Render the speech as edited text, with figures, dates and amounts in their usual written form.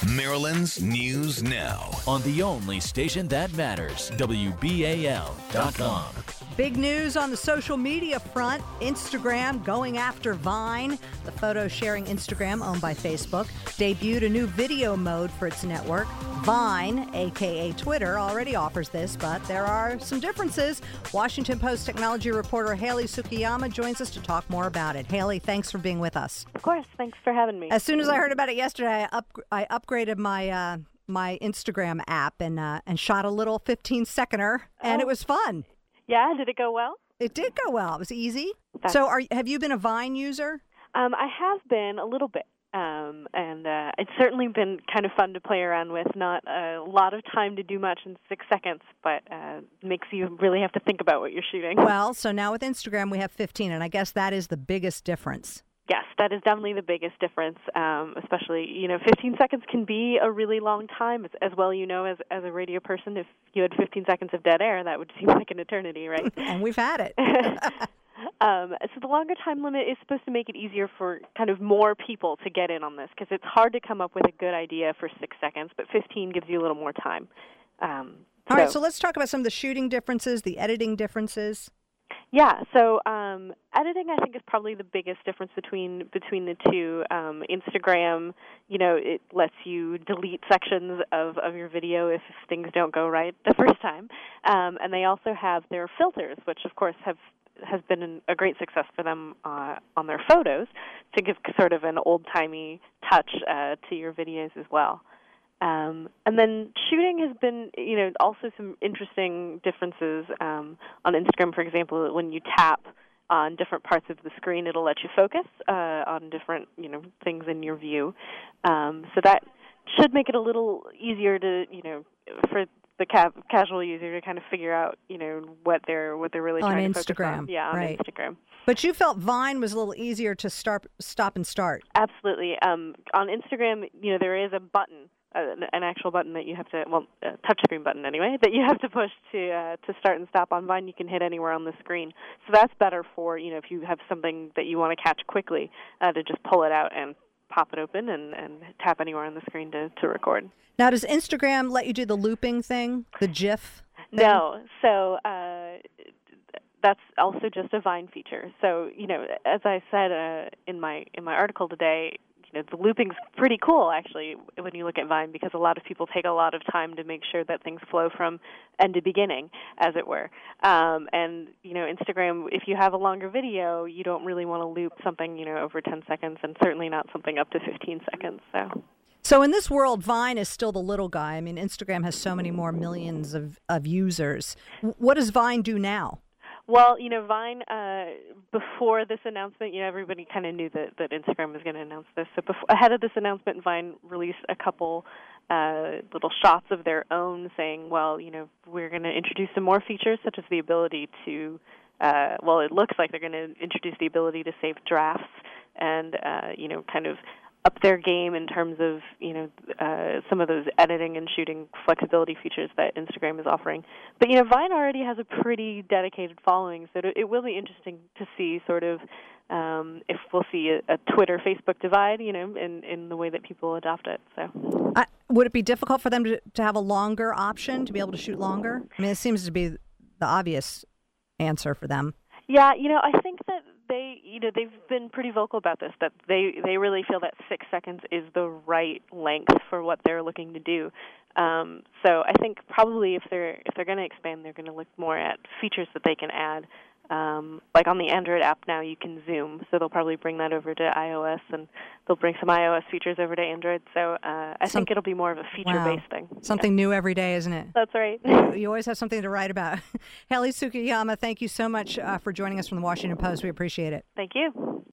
Maryland's News Now on the only station that matters, WBAL.com. Big news on the social media front. Instagram going after Vine. The photo-sharing Instagram, owned by Facebook, debuted a new video mode for its network. Vine, a.k.a. Twitter, already offers this, but there are some differences. Washington Post technology reporter Haley Tsukiyama joins us to talk more about it. Haley, thanks for being with us. Of course. Thanks for having me. As soon as I heard about it yesterday, I upgraded my my Instagram app and shot a little 15-seconder, and it was fun. Yeah, did it go well? It did go well. It was easy. So have you been a Vine user? I have been a little bit, and it's certainly been kind of fun to play around with. Not a lot of time to do much in 6 seconds, but makes you really have to think about what you're shooting. Well, so now with Instagram we have 15, and I guess that is the biggest difference. Yes, that is definitely the biggest difference, especially, 15 seconds can be a really long time. As well, as a radio person, if you had 15 seconds of dead air, that would seem like an eternity, right? And we've had it. So the longer time limit is supposed to make it easier for kind of more people to get in on this, because it's hard to come up with a good idea for 6 seconds, but 15 gives you a little more time. All right, so let's talk about some of the shooting differences, the editing differences. Yeah, so editing, I think, is probably the biggest difference between the two. Instagram, it lets you delete sections of your video if things don't go right the first time. And they also have their filters, which, of course, has been a great success for them on their photos to give sort of an old-timey touch to your videos as well. And then shooting has been, also some interesting differences. On Instagram, for example, when you tap on different parts of the screen, it'll let you focus on different, things in your view. So that should make it a little easier to, for the casual user to kind of figure out, what they're really trying to focus on. Yeah, on Instagram. But you felt Vine was a little easier to stop and start. Absolutely. On Instagram, there is a button. An actual button that you have to, touchscreen button anyway, that you have to push to start and stop. On Vine, you can hit anywhere on the screen. So that's better for, if you have something that you want to catch quickly, to just pull it out and pop it open and tap anywhere on the screen to record. Now, does Instagram let you do the looping thing, the GIF thing? No. So that's also just a Vine feature. So, as I said in my article today, the looping's pretty cool, actually, when you look at Vine, because a lot of people take a lot of time to make sure that things flow from end to beginning, as it were. And, Instagram, if you have a longer video, you don't really want to loop something, over 10 seconds, and certainly not something up to 15 seconds. So in this world, Vine is still the little guy. I mean, Instagram has so many more millions of users. What does Vine do now? Well, Vine, before this announcement, everybody kind of knew that Instagram was going to announce this. So ahead of this announcement, Vine released a couple little shots of their own saying, well, we're going to introduce some more features, such as the ability to, it looks like they're going to introduce the ability to save drafts and, kind of up their game in terms of, some of those editing and shooting flexibility features that Instagram is offering. But, Vine already has a pretty dedicated following, so it will be interesting to see sort of if we'll see a Twitter-Facebook divide, in the way that people adopt it. So, would it be difficult for them to have a longer option, to be able to shoot longer? I mean, it seems to be the obvious answer for them. Yeah, I think that they've been pretty vocal about this, that they really feel that 6 seconds is the right length for what they're looking to do. So I think probably if they're going to expand, they're going to look more at features that they can add. Like on the Android app now, you can zoom, so they'll probably bring that over to iOS, and they'll bring some iOS features over to Android. So I think it'll be more of a feature-based thing. Something new every day, isn't it? That's right. You always have something to write about. Haley Tsukiyama, thank you so much for joining us from the Washington Post. We appreciate it. Thank you.